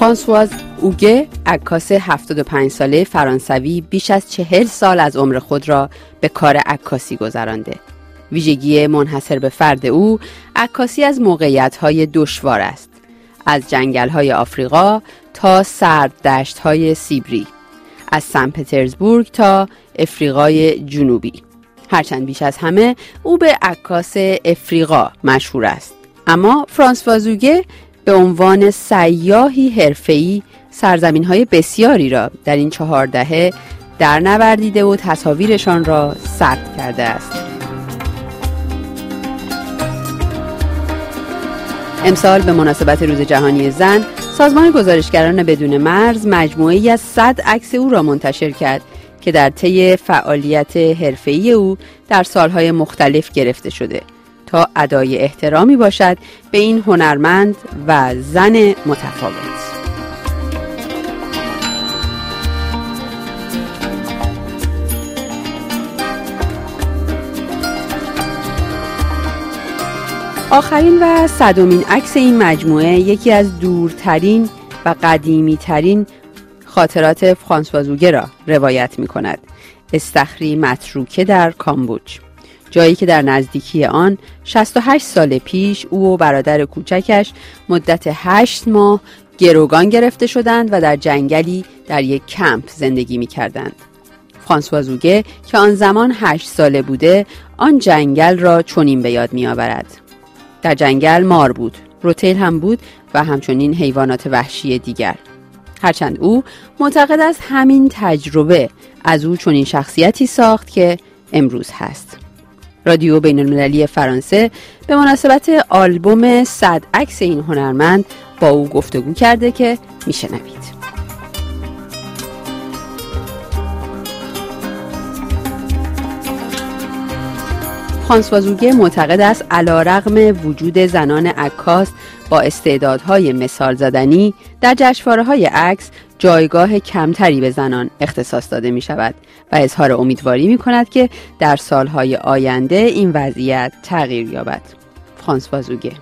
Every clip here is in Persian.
فرانسواز اوگه، عکاس 75 ساله فرانسوی، بیش از 40 سال از عمر خود را به کار عکاسی گذرانده. ویژگی منحصر به فرد او عکاسی از موقعیت‌های دشوار است، از جنگل‌های آفریقا تا سرد دشت‌های سیبری، از سن پترزبورگ تا افریقای جنوبی. هرچند بیش از همه او به عکاس افریقا مشهور است، اما فرانسواز اوگه به عنوان سیاحی حرفه‌ای سرزمین‌های بسیاری را در این 4 دهه در نوردیده و تصاویرشان را ثبت کرده است. امسال به مناسبت روز جهانی زن، سازمان گزارشگران بدون مرز مجموعه‌ای از 100 عکس او را منتشر کرد که در طی فعالیت حرفه‌ای او در سالهای مختلف گرفته شده تا ادای احترامی باشد به این هنرمند و زن متفاوت. آخرین و 100مین عکس این مجموعه یکی از دورترین و قدیمی‌ترین خاطرات فرانسواز اوگه را روایت می‌کند. استخری متروکه در کامبوج، جایی که در نزدیکی آن 68 سال پیش او و برادر کوچکش مدت 8 ماه گروگان گرفته شدند و در جنگلی در یک کمپ زندگی می‌کردند. فرانسواز اوگه که آن زمان 8 ساله بوده، آن جنگل را چنین به یاد می‌آورد. در جنگل مار بود، روتیل هم بود و همچنین حیوانات وحشی دیگر. هرچند او معتقد است همین تجربه از او چنین شخصیتی ساخت که امروز هست. رادیو بین المللی فرانسه به مناسبت آلبوم 100 عکس این هنرمند با او گفتگو کرده که میشنوید. فرانسواز اوگه معتقد است علیرغم وجود زنان عکاس با استعدادهای مثال زدنی در جشنواره‌های عکس جایگاه کمتری به زنان اختصاص داده می شود و اظهار امیدواری می کند که در سالهای آینده این وضعیت تغییر یابد. فرانسواز اوگه: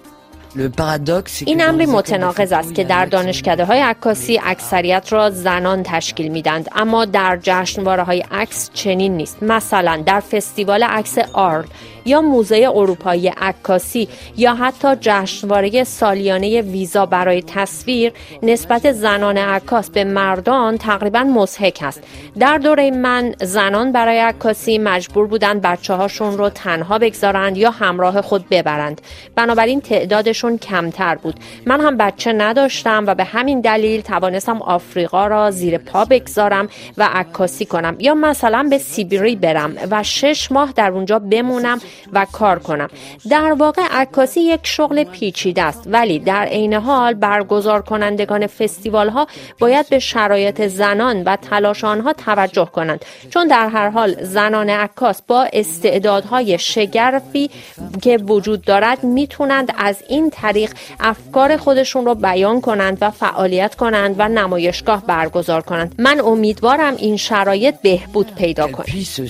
این امری متناقض است که در دانشکده‌های عکاسی اکثریت را زنان تشکیل میدند، اما در جشنواره‌های عکس چنین نیست. مثلا در فستیوال عکس آرل یا موزه اروپایی عکاسی یا حتی جشنواره سالیانه ویزا برای تصویر، نسبت زنان عکاس به مردان تقریبا مضحک است. در دوره من زنان برای عکاسی مجبور بودند بچه‌هاشون رو تنها بگذارند یا همراه خود ببرند، بنابراین تعدادشون کمتر بود. من هم بچه نداشتم و به همین دلیل توانستم آفریقا را زیر پا بگذارم و عکاسی کنم یا مثلا به سیبری برم و 6 ماه در اونجا بمونم و کار کنم. در واقع عکاسی یک شغل پیچیده است، ولی در عین حال برگزار کنندگان فستیوال ها باید به شرایط زنان و تلاش آنها توجه کنند، چون در هر حال زنان عکاس با استعدادهای شگرفی که وجود دارد میتونند از این طریق افکار خودشون رو بیان کنند و فعالیت کنند و نمایشگاه برگزار کنند. من امیدوارم این شرایط بهبود پیدا کنه.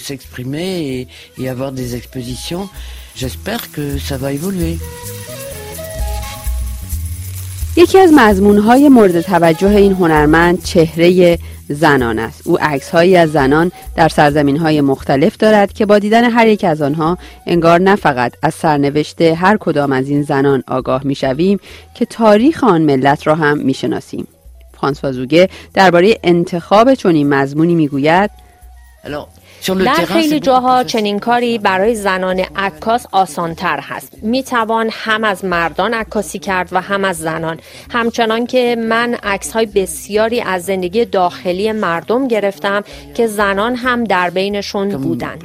J'espère que ça va évoluer. یکی از مضمون‌های مورد توجه این هنرمند چهره زنان است. او عکس‌هایی از زنان در سرزمین‌های مختلف دارد که با دیدن هر یک از آنها انگار نه فقط از سرنوشت هر کدام از این زنان آگاه می‌شویم که تاریخ آن ملت را هم می‌شناسیم. فرانسواز اوگه درباره انتخاب چنین مضمونی می‌گوید: در خیلی جاها چنین کاری برای زنان عکاس آسان‌تر هست. میتوان هم از مردان عکاسی کرد و هم از زنان. همچنان که من عکس‌های بسیاری از زندگی داخلی مردم گرفتم که زنان هم در بینشون بودند.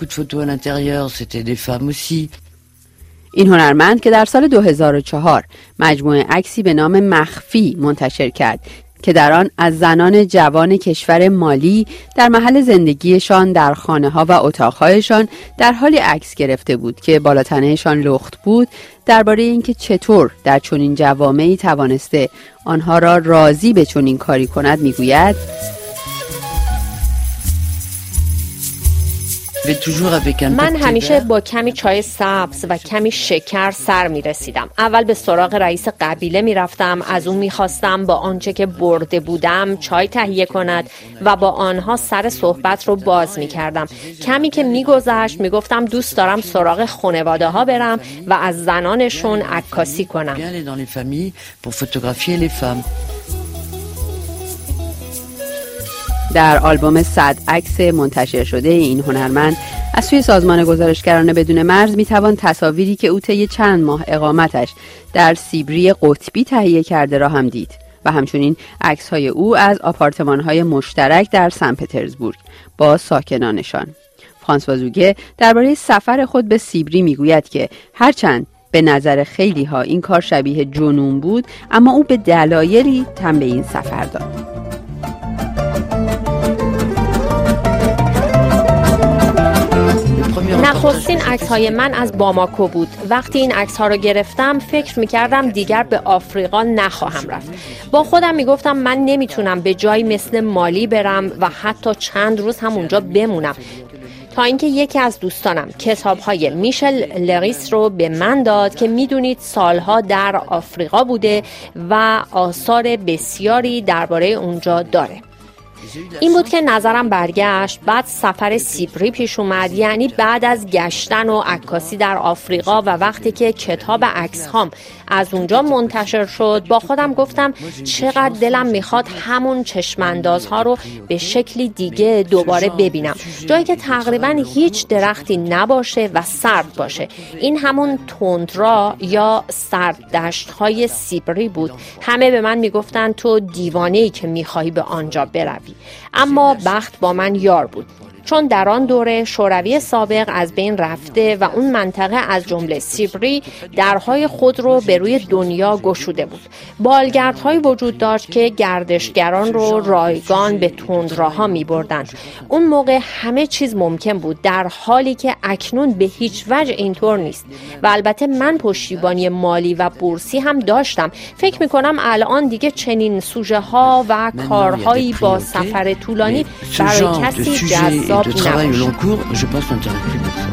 این هنرمند که در سال 2004 مجموعه عکسی به نام مخفی منتشر کرد که در آن از زنان جوان کشور مالی در محل زندگیشان در خانه‌ها و اتاق‌هایشان در حالی عکس گرفته بود که بالاتنه‌شان لخت بود، درباره اینکه چطور در چنین جوامعی توانسته آنها را راضی به چنین کاری کند میگوید: من همیشه با کمی چای سبز و کمی شکر سر می رسیدم. اول به سراغ رئیس قبیله می رفتم، از اون می خواستم با آنچه که برده بودم چای تهیه کند و با آنها سر صحبت رو باز می کردم. کمی که می گذشت می گفتم دوست دارم سراغ خانواده ها برم و از زنانشون عکاسی کنم. در آلبوم 100 عکس منتشر شده این هنرمند از سوی سازمان گزارشگران بدون مرز میتوان تصاویری که او طی چند ماه اقامتش در سیبری قطبی تهیه کرده را هم دید و همچنین عکس‌های او از آپارتمان‌های مشترک در سن پترزبورگ با ساکنانشان. فرانسوا زوگه درباره سفر خود به سیبری میگوید که هرچند به نظر خیلی‌ها این کار شبیه جنون بود، اما او به دلایلی تن به این سفر داد. نخستین عکس‌های من از باماکو بود. وقتی این عکس‌ها رو گرفتم فکر می‌کردم دیگر به آفریقا نخواهم رفت. با خودم می‌گفتم من نمی‌تونم به جایی مثل مالی برم و حتی چند روز هم اونجا بمونم. تا اینکه یکی از دوستانم کتاب‌های میشل لریس رو به من داد که می‌دونید سالها در آفریقا بوده و آثار بسیاری درباره اونجا داره. این بود که نظرم برگشت. بعد سفر سیبری پیش اومد، یعنی بعد از گشتن و عکاسی در آفریقا و وقتی که کتاب عکس هام از اونجا منتشر شد با خودم گفتم چقدر دلم میخواد همون چشماندازها رو به شکلی دیگه دوباره ببینم، جایی که تقریبا هیچ درختی نباشه و سرد باشه. این همون تندرا یا سرددشت های سیبری بود. همه به من میگفتن تو دیوانه‌ای که میخوای به آنجا بروی، اما بخت با من یار بود، چون در آن دوره شوروی سابق از بین رفته و اون منطقه از جمله سیبری درهای خود رو به روی دنیا گشوده بود. بالگردهایی وجود داشت که گردشگران رو رایگان به تندراها می بردن. اون موقع همه چیز ممکن بود، در حالی که اکنون به هیچ وجه اینطور نیست. و البته من پشتیبانی مالی و بورسی هم داشتم. فکر می کنم الان دیگه چنین سوژه ها و کارهایی با سفر طولانی برای کسی جذاب de travail au long cours, je pense qu'on n'intéresse plus personne.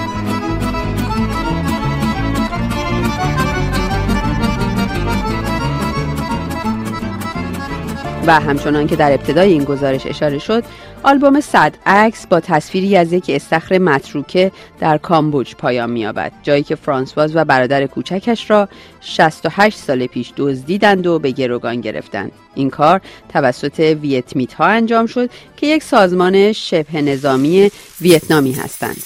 و همچنان که در ابتدای این گزارش اشاره شد، آلبوم 100 عکس با تصویری از یک استخر متروکه در کامبوج پایان می‌یابد، جایی که فرانسواز و برادر کوچکش را 68 سال پیش دزدیدند و به گروگان گرفتند. این کار توسط ویتمیت‌ها انجام شد که یک سازمان شبه نظامی ویتنامی هستند.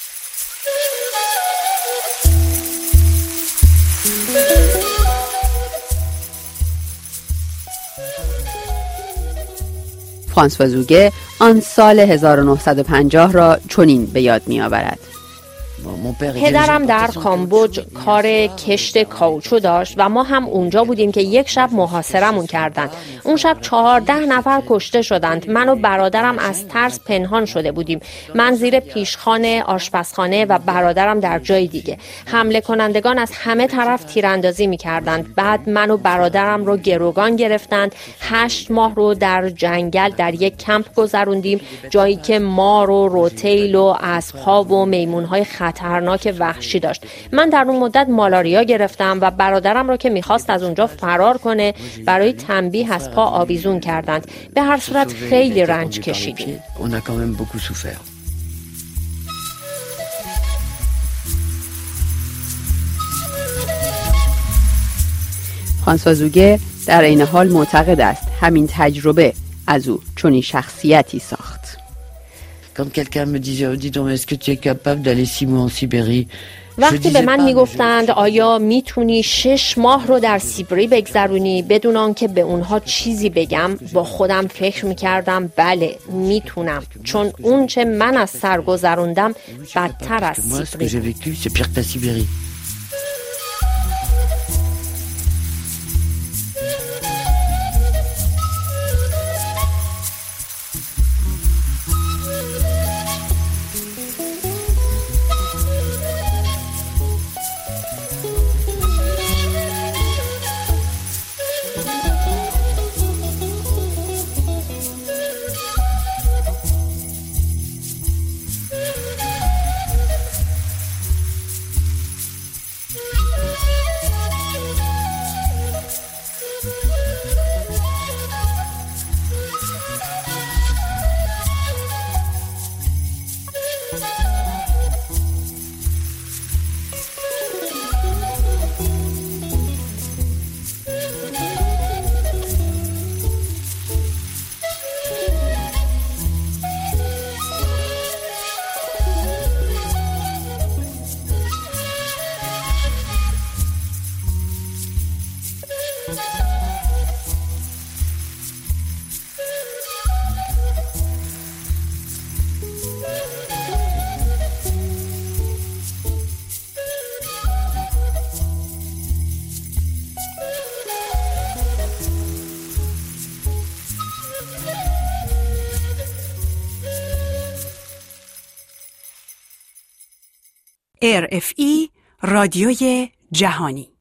فرانسوا زوگه آن سال 1950 را چنین به یاد می‌آورد. پدرم در کامبوج کار کشت کاوچو داشت و ما هم اونجا بودیم که یک شب محاصرمون کردند. اون شب 14 نفر کشته شدند. من و برادرم از ترس پنهان شده بودیم. من زیر پیشخانه آشپزخانه و برادرم در جای دیگه. حمله کنندگان از همه طرف تیراندازی می‌کردند. بعد من و برادرم رو گروگان گرفتند. 8 ماه رو در جنگل در یک کمپ گذروندیم، جایی که مار و روتیل و اسب‌ها و میمون‌های خطرناک وحشی داشت. من در اون مدت مالاریا گرفتم و برادرم رو که میخواست از اونجا فرار کنه برای تنبیه از پا آویزون کردند. به هر صورت خیلی رنج کشیدیم. فرانسوا زوگه در این حال معتقد است همین تجربه از او چنین شخصیتی ساخت. Quand quelqu'un me disait, dis donc, est-ce que tu es capable d'aller 6 mois en Sibérie? وقتی به من میگفتند آیا میتونی 6 ماه رو در سیبری بگذرونی بدون آنکه به اونها چیزی بگم، با خودم فکر میکردم بله میتونم، چون اون چه من از سر گذروندم بدتر از سیبری. RFI رادیوی جهانی.